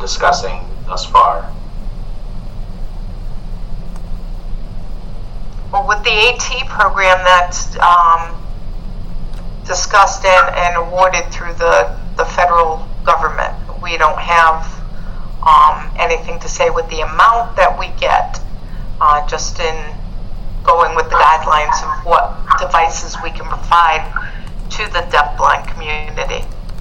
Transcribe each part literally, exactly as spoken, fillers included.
discussing thus far. Well, with the AT program that's um, discussed and, and awarded through the, the federal government, we don't have um, anything to say with the amount that we get, uh, just in going with the guidelines of what devices we can provide to the deafblind community.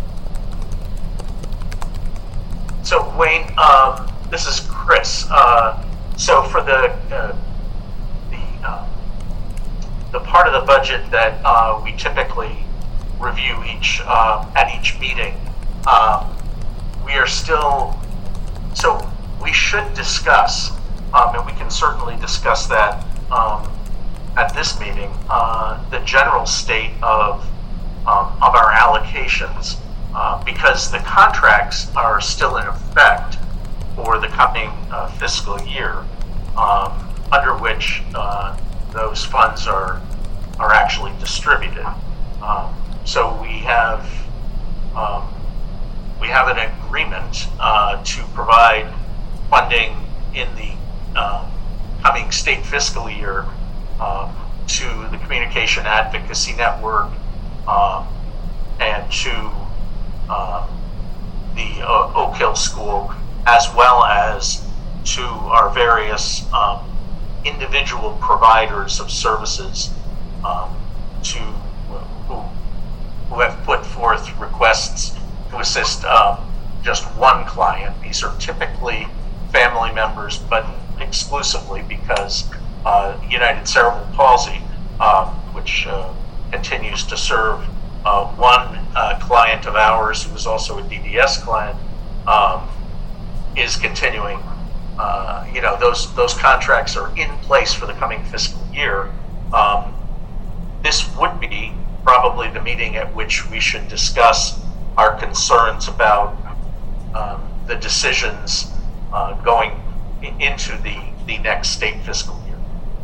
So Wayne, uh, this is Chris. Uh, so for the uh, the uh, the part of the budget that uh, we typically review each uh, at each meeting, uh, we are still. So we should discuss, um, and we can certainly discuss that um, at this meeting, uh, the general state of um, of our allocations. Uh, because the contracts are still in effect for the coming uh, fiscal year, um, under which uh, those funds are are actually distributed. Um, so we have um, we have an agreement uh, to provide funding in the uh, coming state fiscal year um, to the Communication Advocacy Network um, and to Uh, the uh, Oak Hill School, as well as to our various um, individual providers of services um, to who, who have put forth requests to assist um, just one client. These are typically family members, but exclusively because uh, United Cerebral Palsy, um, which uh, continues to serve Uh, one uh, client of ours, who is also a D D S client, um, is continuing. Uh, you know, those those contracts are in place for the coming fiscal year. Um, this would be probably the meeting at which we should discuss our concerns about um, the decisions uh, going into the, the next state fiscal year.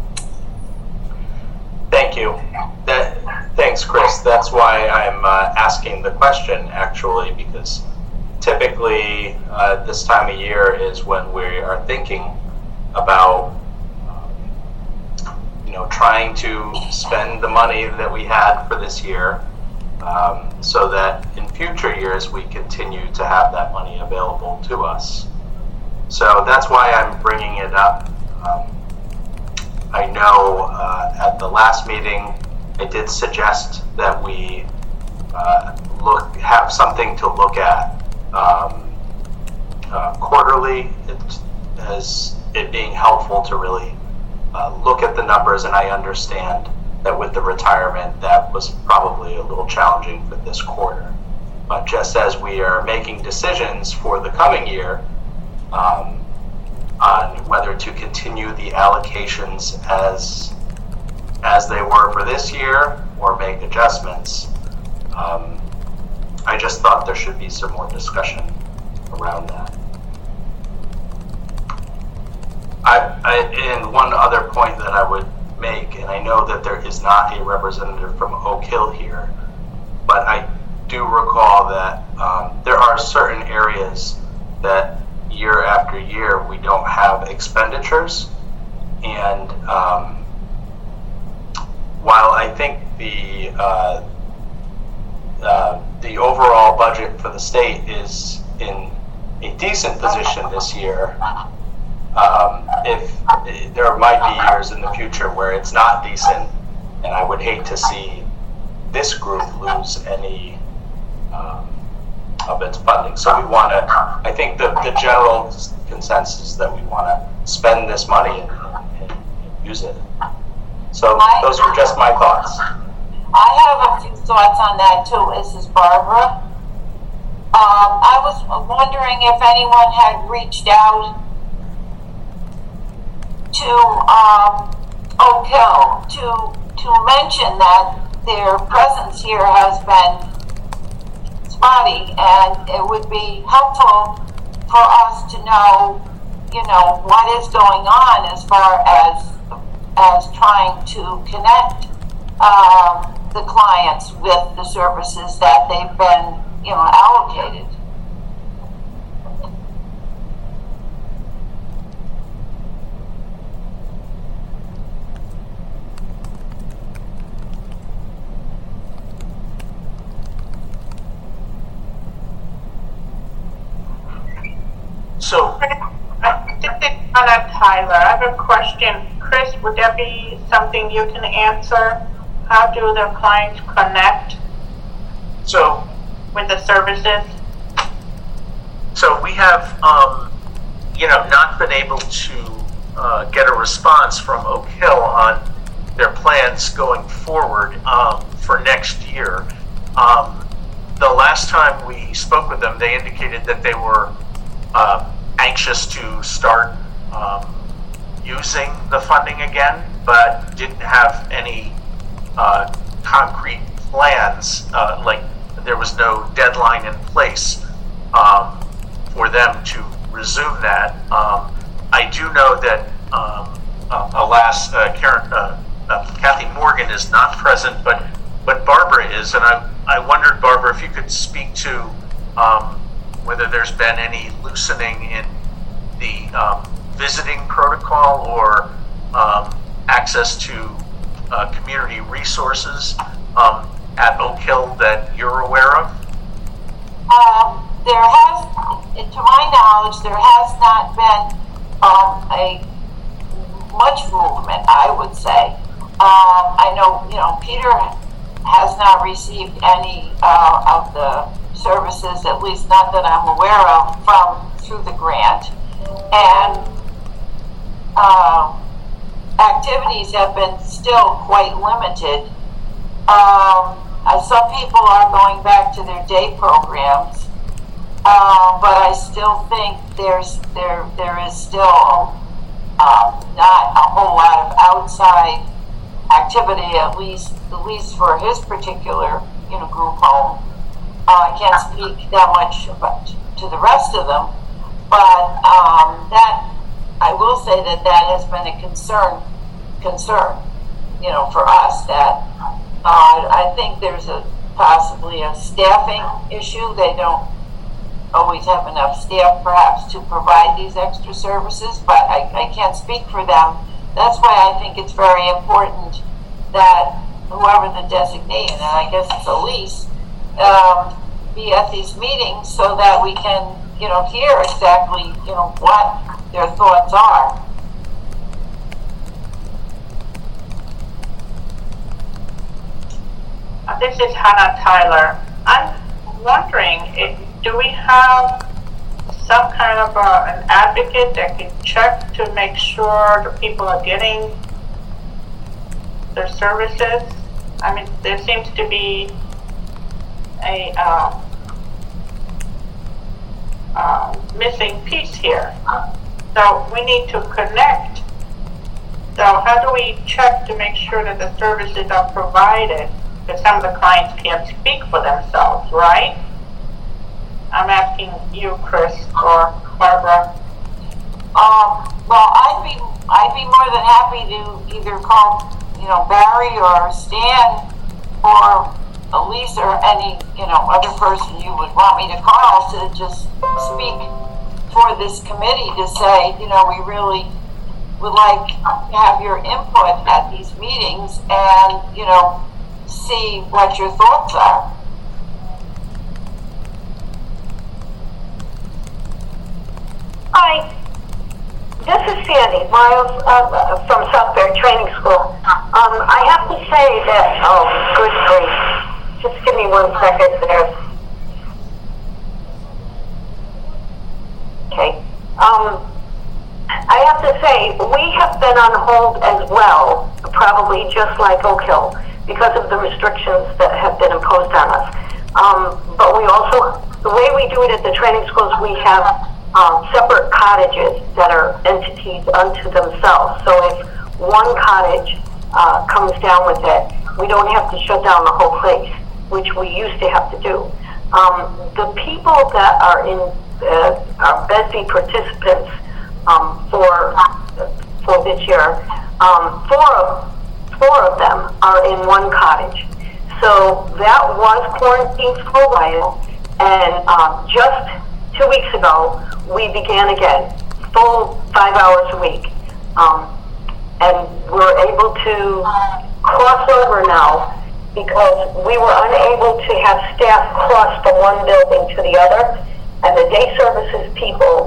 Thank you. That, thanks, Chris. That's why I'm uh, asking the question, actually, because typically uh, this time of year is when we are thinking about, um, you know, trying to spend the money that we had for this year, um, so that in future years we continue to have that money available to us. So that's why I'm bringing it up. Um, I know uh, at the last meeting, I did suggest that we uh, look have something to look at um, uh, quarterly, it, as it being helpful to really uh, look at the numbers. And I understand that with the retirement, that was probably a little challenging for this quarter. But just as we are making decisions for the coming year, um, on whether to continue the allocations as as they were for this year or make adjustments, um, I just thought there should be some more discussion around that. I, I, and one other point that I would make, and I know that there is not a representative from Oak Hill here, but I do recall that um, there are certain areas that year after year we don't have expenditures, and um, while I think the uh, uh, the overall budget for the state is in a decent position this year, um, if there might be years in the future where it's not decent, and I would hate to see this group lose any um, of its funding. So we want to, I think the, the general consensus is that we want to spend this money and, and, and use it. So those are just my thoughts. I have a few thoughts on that too. This is Barbara. Um, I was wondering if anyone had reached out to um, Oak Hill to to mention that their presence here has been spotty, and it would be helpful for us to know, you know, what is going on as far as as trying to connect um, the clients with the services that they've been, you know, allocated. So, This is Anna Tyler. I have a question. Chris, would that be something you can answer? How do the clients connect so, with the services? so we have, um, you know, not been able to uh, get a response from Oak Hill on their plans going forward um, for next year. Um, the last time we spoke with them, they indicated that they were uh, anxious to start um, using the funding again, but didn't have any uh, concrete plans, uh, like there was no deadline in place um, for them to resume that. Um, I do know that, um, uh, alas, uh, Karen, uh, uh, Kathy Morgan is not present, but but Barbara is, and I I wondered, Barbara, if you could speak to um, whether there's been any loosening in the um, visiting protocol or um, access to uh, community resources um, at Oak Hill that you're aware of? Um, there has, to my knowledge, there has not been um, a much movement, I would say. Um, I know, you know, Peter has not received any uh, of the services, at least not that I'm aware of, from through the grant. And uh, activities have been still quite limited. Um, uh, some people are going back to their day programs, uh, but I still think there's there there is still uh, not a whole lot of outside activity, at least at least for his particular you know group home. Uh, I can't speak that much about, to the rest of them, but um, that I will say that that has been a concern concern you know for us. That uh, I think there's a possibly a staffing issue. They don't always have enough staff perhaps to provide these extra services, but I, I can't speak for them. That's why I think it's very important that whoever the designee, and I guess it's Elise, um, be at these meetings so that we can, you know, hear exactly, you know, what their thoughts are. This is Hannah Tyler. I'm wondering, if, do we have some kind of a, an advocate that can check to make sure the people are getting their services? I mean, there seems to be a uh, uh, missing piece here. So we need to connect. So how do we check to make sure that the services are provided? Because some of the clients can't speak for themselves, right? I'm asking you, Chris, or Barbara. Um, well, I'd be I'd be more than happy to either call, you know, Barry or Stan or Elise or any, you know, other person you would want me to call to just speak for this committee to say, you know, we really would like to have your input at these meetings and, you know, see what your thoughts are. Hi, this is Sandy Miles uh, from Southbury Training School. Um, I have to say that, oh, good grief. Just give me one second there. Okay. Um, I have to say, we have been on hold as well, probably just like Oak Hill, because of the restrictions that have been imposed on us. Um, but we also, the way we do it at the training schools, we have um, separate cottages that are entities unto themselves. So if one cottage uh, comes down with it, we don't have to shut down the whole place, which we used to have to do. Um, the people that are in uh, our B E S B participants um, for for this year, um, four of four of them are in one cottage. So that was quarantined for a while, and um, just two weeks ago we began again, full five hours a week, um, and we're able to cross over now because we were unable to have staff cross from one building to the other, and the day services people who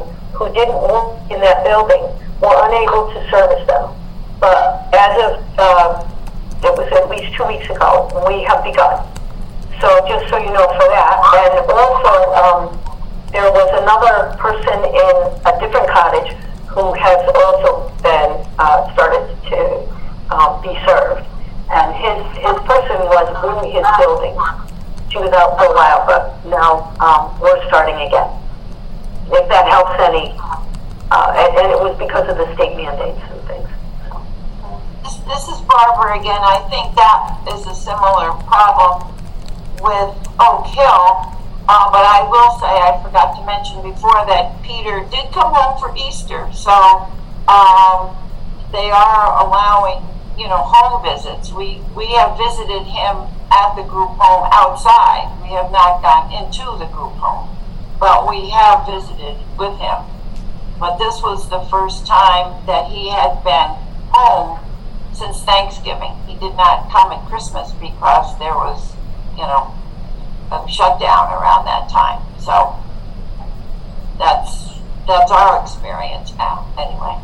who didn't work in that building were unable to service them. But as of, uh, it was at least two weeks ago, we have begun. So just so you know for that. And also, um, there was another person in a different cottage who has also been uh, started to um, be served. And his, his person was in his building. She was out for a while, but now um, we're starting again. If that helps any, uh, and, and it was because of the state mandates and things. This, this is Barbara again. I think that is a similar problem with Oak Hill. Uh, but I will say, I forgot to mention before that Peter did come home for Easter. So um, they are allowing, you know, home visits. We, we have visited him at the group home outside. We have not gone into the group home. But we have visited with him. But this was the first time that he had been home since Thanksgiving. He did not come at Christmas because there was, you know, a shutdown around that time. So that's that's our experience now, anyway.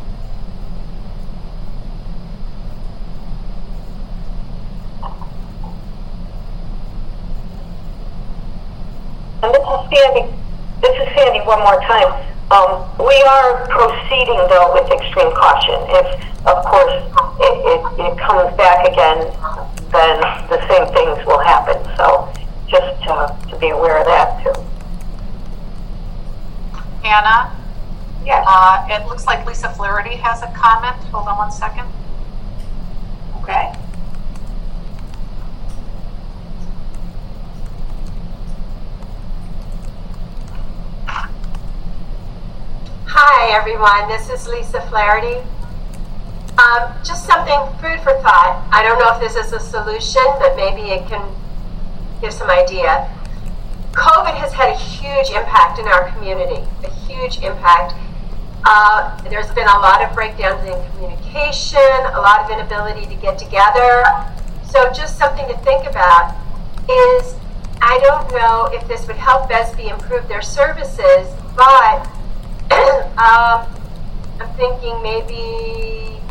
And this is Sandy. This is Sandy one more time. Um, we are proceeding, though, with extreme caution. If, of course, it, it, it comes back again, then the same things will happen. So just uh, to be aware of that, too. Anna? Yes. Uh, it looks like Lisa Flaherty has a comment. Hold on one second. Okay. Hi everyone, this is Lisa Flaherty. Um, just something, food for thought. I don't know if this is a solution, but maybe it can give some idea. COVID has had a huge impact in our community, a huge impact. Uh, there's been a lot of breakdowns in communication, a lot of inability to get together. So just something to think about is, I don't know if this would help B E S B improve their services, but um, I'm thinking maybe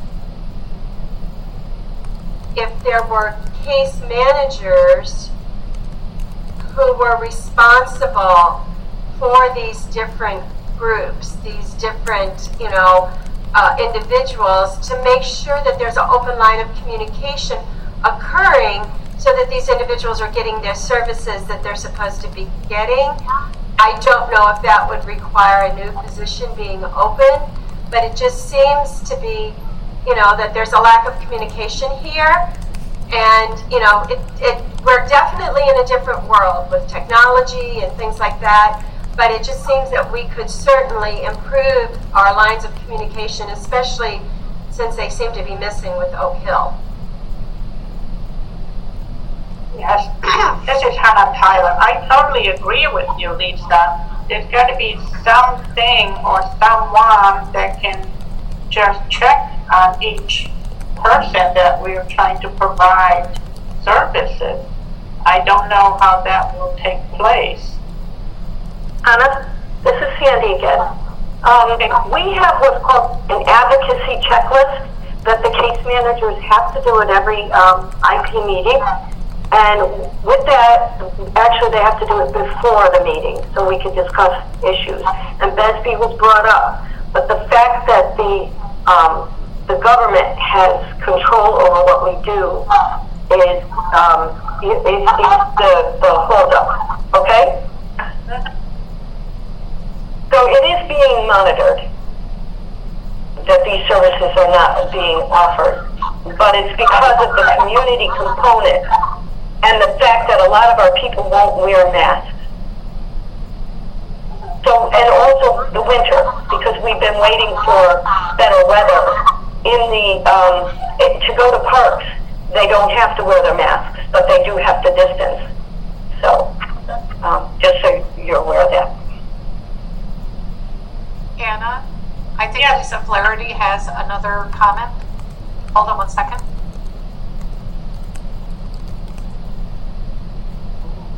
if there were case managers who were responsible for these different groups, these different, you know, uh, individuals, to make sure that there's an open line of communication occurring so that these individuals are getting their services that they're supposed to be getting. I don't know if that would require a new position being open, but it just seems to be, you know, that there's a lack of communication here. And, you know, it, it, we're definitely in a different world with technology and things like that, but it just seems that we could certainly improve our lines of communication, especially since they seem to be missing with Oak Hill. Yes, this is Hannah Tyler. I totally agree with you, Lisa. There's got to be something or someone that can just check on each person that we're trying to provide services. I don't know how that will take place. Anna, this is Sandy again. Um, we have what's called an advocacy checklist that the case managers have to do at every um, I P meeting. And with that, actually they have to do it before the meeting so we can discuss issues. And B E S B was brought up. But the fact that the um, the government has control over what we do is, um, is, is the, the holdup, okay? So it is being monitored that these services are not being offered. But it's because of the community component and the fact that a lot of our people won't wear masks. So, and also the winter, because we've been waiting for better weather. In the, um, it, to go to parks, they don't have to wear their masks, but they do have to distance. So, um, just so you're aware of that. Anna, I think Yes. Lisa Flaherty has another comment. Hold on one second.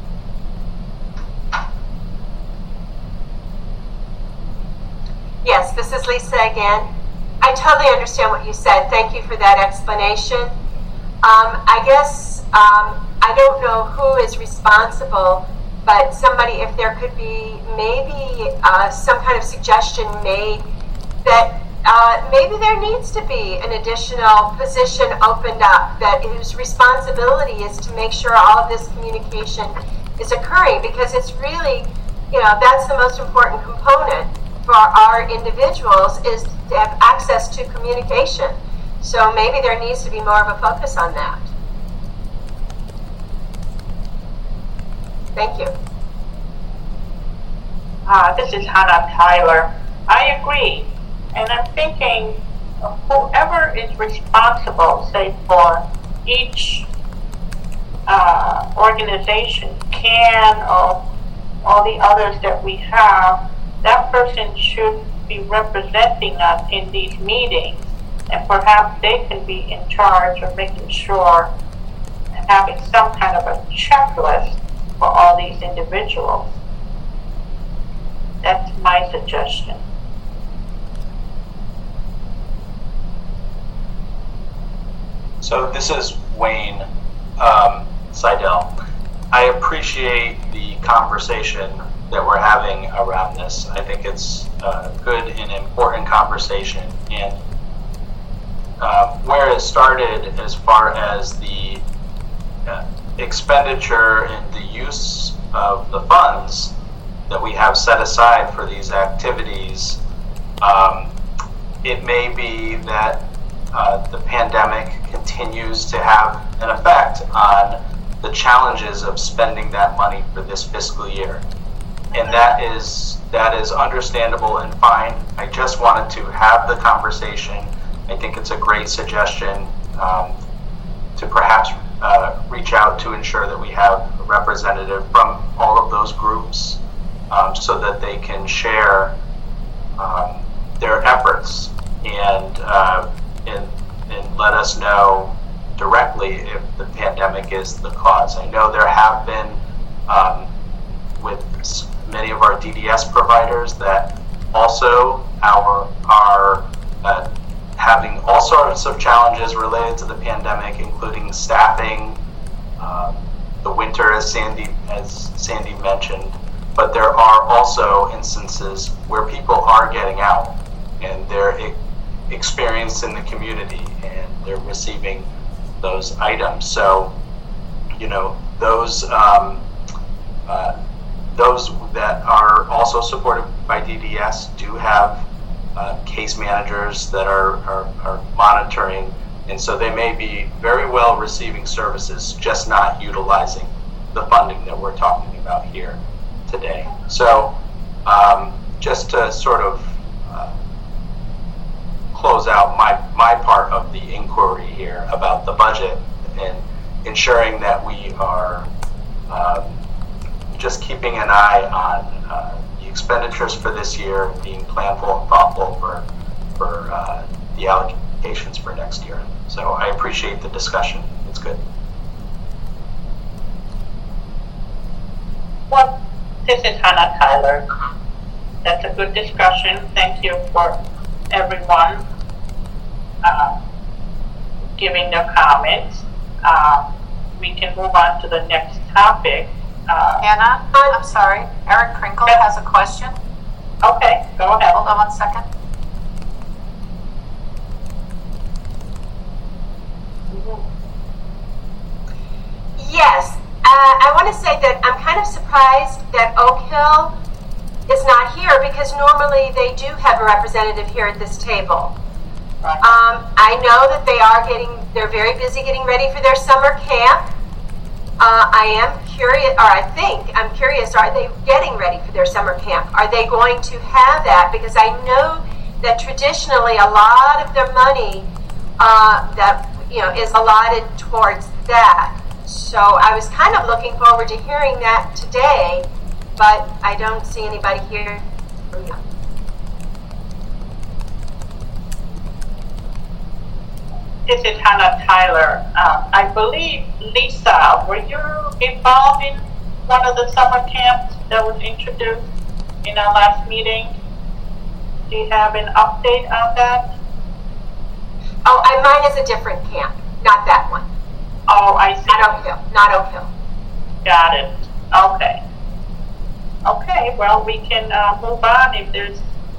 Yes, this is Lisa again. I totally understand what you said. Thank you for that explanation. Um, I guess um, I don't know who is responsible, but somebody, if there could be maybe uh, some kind of suggestion made that uh, maybe there needs to be an additional position opened up that whose responsibility is to make sure all of this communication is occurring, because it's really, you know, that's the most important component for our individuals, is to have access to communication. So maybe there needs to be more of a focus on that. Thank you. Uh, this is Hannah Tyler. I agree. And I'm thinking of whoever is responsible, say, for each uh, organization, CAN or all the others that we have, that person should be representing us in these meetings, and perhaps they can be in charge of making sure and having some kind of a checklist for all these individuals. That's my suggestion. So this is Wayne um, Seidel. I appreciate the conversation that we're having around this. I think it's a good and important conversation. And uh, where it started as far as the uh, expenditure and the use of the funds that we have set aside for these activities, um, it may be that uh, the pandemic continues to have an effect on the challenges of spending that money for this fiscal year. And that is that is understandable and fine. I just wanted to have the conversation. I think it's a great suggestion um, to perhaps uh, reach out to ensure that we have a representative from all of those groups um, so that they can share um, their efforts and, uh, and and let us know directly if the pandemic is the cause. I know there have been um, with many of our D D S providers that also our, are uh, having all sorts of challenges related to the pandemic, including staffing, um, the winter, as Sandy as Sandy mentioned. But there are also instances where people are getting out and they're e- experienced in the community and they're receiving those items. So, you know, those um, uh, those that are also supported by D D S do have uh, case managers that are, are, are monitoring, and so they may be very well receiving services, just not utilizing the funding that we're talking about here today. So um, just to sort of uh, close out my, my part of the inquiry here about the budget and ensuring that we are um, just keeping an eye on uh, the expenditures for this year, being planful and thoughtful for, for uh, the allocations for next year. So I appreciate the discussion. It's good. Well, this is Hannah Tyler. That's a good discussion. Thank you for everyone uh, giving their comments. Uh, we can move on to the next topic. Uh, Anna, I'm sorry. Eric Krinkle yeah. has a question. Okay, go ahead. Hold on one second. Yes, uh, I want to say that I'm kind of surprised that Oak Hill is not here, because normally they do have a representative here at this table. Right. Um, I know that they are getting, they're very busy getting ready for their summer camp. Uh, I am curious, or I think, I'm curious, are they getting ready for their summer camp? Are they going to have that? Because I know that traditionally a lot of their money uh, that, you know, is allotted towards that. So I was kind of looking forward to hearing that today, but I don't see anybody here. This is Hannah Tyler. Uh, I believe, Lisa, were you involved in one of the summer camps that was introduced in our last meeting? Do you have an update on that? Oh, and mine is a different camp, not that one. Oh, I see. Not Oak Hill, not Oak Hill. Got it. Okay. Okay, well, we can uh, move on if there's,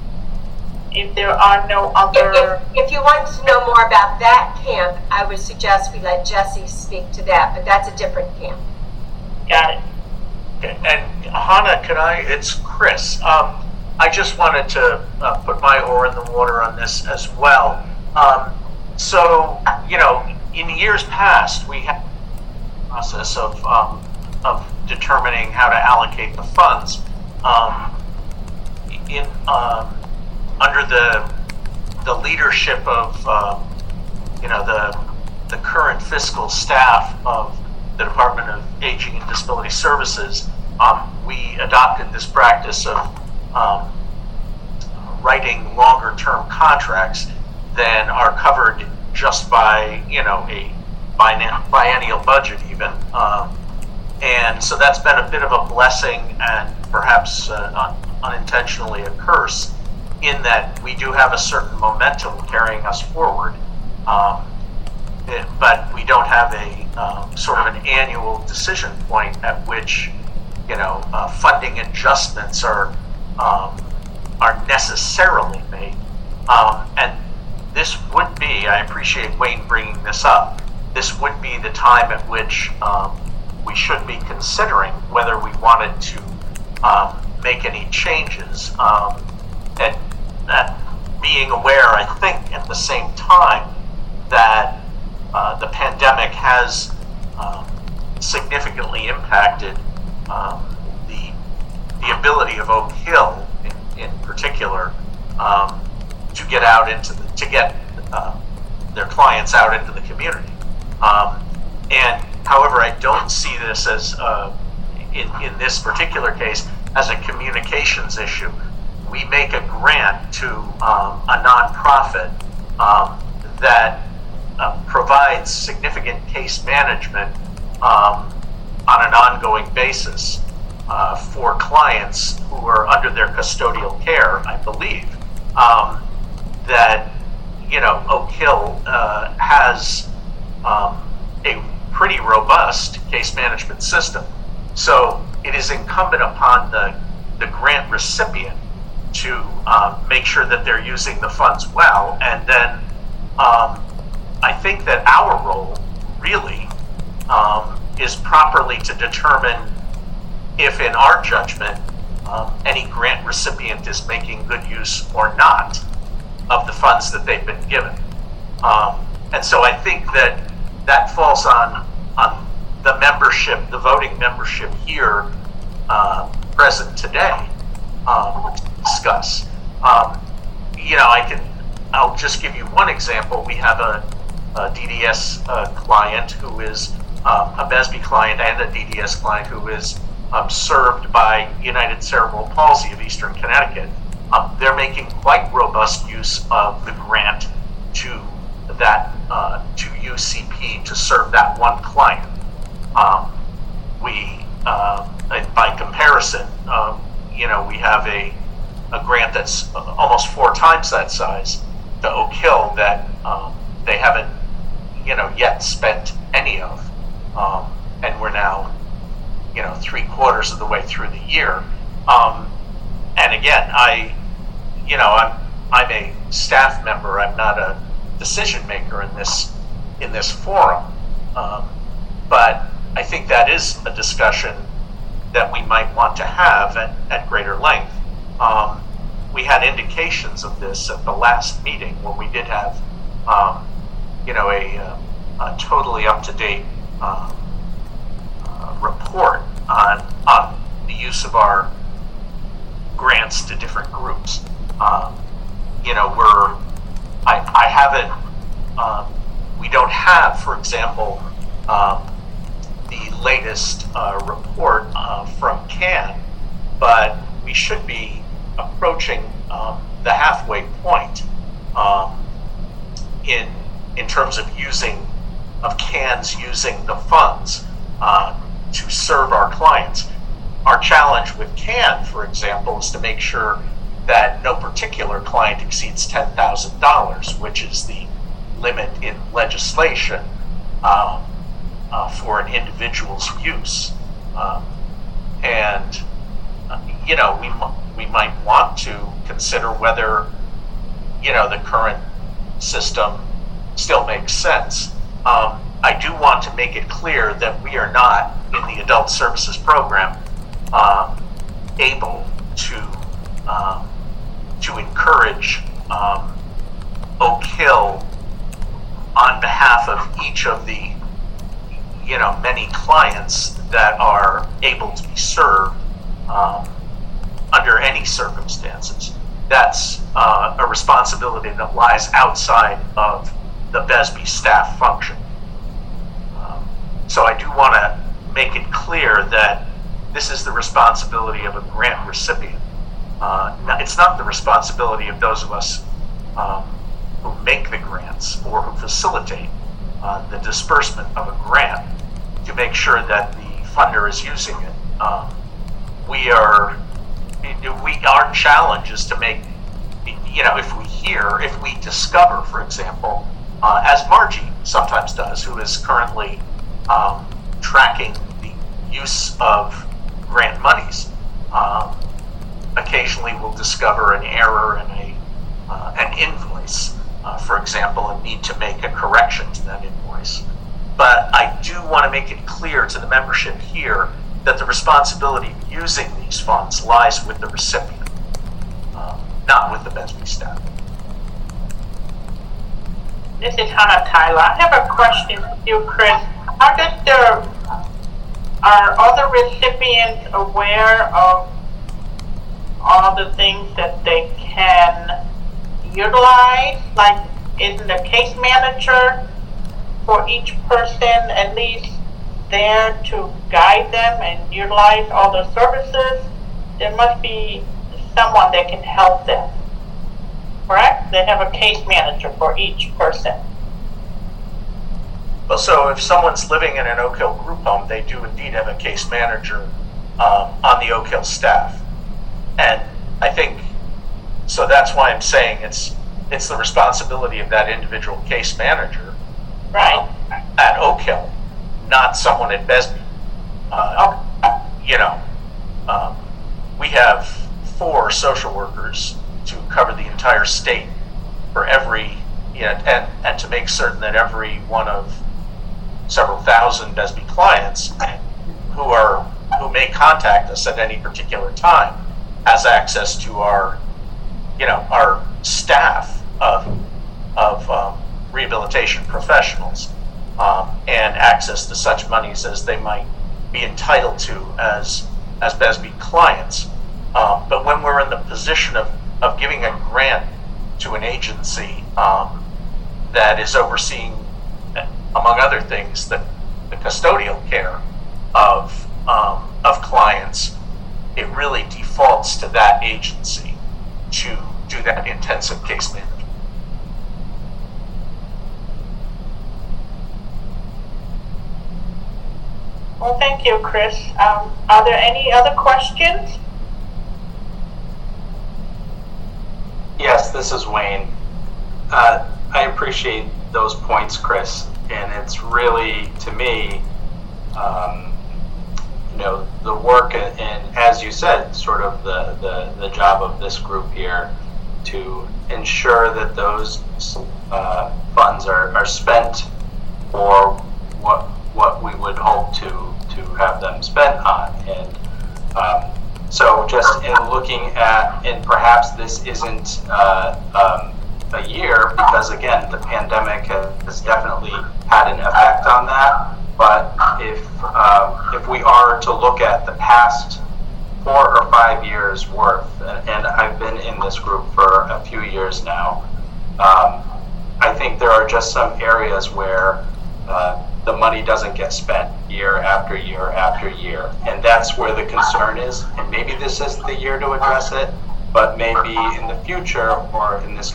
if there are no If, other. if, if you want to know more about that camp, I would suggest we let Jesse speak to that, but that's a different camp. Got it. Okay, and Hannah, can I, it's Chris. Um, I just wanted to uh, put my oar in the water on this as well. Um, so, you know, in years past, we had a process of, um, of determining how to allocate the funds. Um, in um, under the the leadership of uh, you know the the current fiscal staff of the Department of Aging and Disability Services, um, we adopted this practice of um, writing longer-term contracts than are covered just by you know a biennial budget even. Um, And so that's been a bit of a blessing and perhaps uh, un- unintentionally a curse, in that we do have a certain momentum carrying us forward, um, it, but we don't have a um, sort of an annual decision point at which, you know, uh, funding adjustments are um, are necessarily made. Um, and this would be, I appreciate Wayne bringing this up, this would be the time at which um, we should be considering whether we wanted to um, make any changes, um, and, and being aware, I think, at the same time that uh, the pandemic has um, significantly impacted um, the the ability of Oak Hill, in, in particular, um, to get out into the, to get uh, their clients out into the community, um, and however, I don't see this as, uh, in, in this particular case, as a communications issue. We make a grant to um, a nonprofit um, that uh, provides significant case management um, on an ongoing basis uh, for clients who are under their custodial care, I believe. Um, that, you know, Oak Hill uh, has um, a pretty robust case management system. So it is incumbent upon the, the grant recipient to um, make sure that they're using the funds well. And then um, I think that our role really um, is properly to determine if, in our judgment, um, any grant recipient is making good use or not of the funds that they've been given. Um, and so I think that that falls on on the membership, the voting membership here uh, present today um, to discuss. Um, you know, I can, I'll just give you one example. We have a, a D D S uh, client who is um, a B E S B client and a D D S client who is um, served by United Cerebral Palsy of Eastern Connecticut. Um, they're making quite robust use of the grant to that uh, to U C P to serve that one client. Um, we, uh, by comparison, um, you know, we have a a grant that's almost four times that size to Oak Hill that um, they haven't, you know, yet spent any of, um, and we're now, you know, three quarters of the way through the year. Um, and again, I, you know, I'm I'm a staff member. I'm not a decision maker in this in this forum, um, but I think that is a discussion that we might want to have at, at greater length. Um, we had indications of this at the last meeting when we did have, um, you know, a, a totally up-to-date uh, uh, report on on the use of our grants to different groups. Um, you know, we're I, I haven't, um, we don't have, for example, um, the latest uh, report uh, from C A N, but we should be approaching um, the halfway point um, in in terms of using, of C A Ns using the funds uh, to serve our clients. Our challenge with C A N, for example, is to make sure that no particular client exceeds ten thousand dollars, which is the limit in legislation um, uh, for an individual's use. Um, and, uh, you know, we, we might want to consider whether, you know, the current system still makes sense. Um, I do want to make it clear that we are not, in the adult services program, um, able to um, to encourage um, Oak Hill on behalf of each of the, you know, many clients that are able to be served um, under any circumstances. That's uh, a responsibility that lies outside of the B E S B staff function. Um, so I do want to make it clear that this is the responsibility of a grant recipient. Uh, it's not the responsibility of those of us um, who make the grants or who facilitate uh, the disbursement of a grant to make sure that the funder is using it. Um, we are, we, our challenge is to make, you know, if we hear, if we discover, for example, uh, as Margie sometimes does, who is currently um, tracking the use of grant monies, um, occasionally we'll discover an error in a uh, an invoice, uh, for example, and need to make a correction to that invoice. But I do want to make it clear to the membership here that the responsibility of using these funds lies with the recipient, uh, not with the B E S B staff. This is Hannah Tyler. I have a question for you, Chris. How does the, are other recipients aware of all the things that they can utilize? Like, isn't the case manager for each person at least there to guide them and utilize all the services? There must be someone that can help them, correct? They have a case manager for each person. Well, so if someone's living in an Oak Hill group home, they do indeed have a case manager um, on the Oak Hill staff. And I think, so that's why I'm saying it's it's the responsibility of that individual case manager, right, um, at Oak Hill, not someone at B E S B. Uh, okay. You know, um, we have four social workers to cover the entire state for every, you know, and, and to make certain that every one of several thousand B E S B clients who are who may contact us at any particular time has access to our, you know, our staff of of um, rehabilitation professionals um, and access to such monies as they might be entitled to as as B E S B clients. Um, but when we're in the position of, of giving a grant to an agency um, that is overseeing, among other things, the, the custodial care of um, of clients, it really defaults to that agency to do that intensive case management. Well, thank you, Chris. Um, are there any other questions? Yes, this is Wayne. Uh, I appreciate those points, Chris, and it's really, to me, um, you know, the work and, and as you said, sort of the, the, the job of this group here to ensure that those uh, funds are, are spent for what what we would hope to to have them spent on. And um, so just in looking at, and perhaps this isn't uh, um, a year, because again, the pandemic has definitely had an effect on that. But if um, if we are to look at the past four or five years worth, and, and I've been in this group for a few years now, um, I think there are just some areas where uh, the money doesn't get spent year after year after year, and that's where the concern is. And maybe this is the year to address it, but maybe in the future, or in this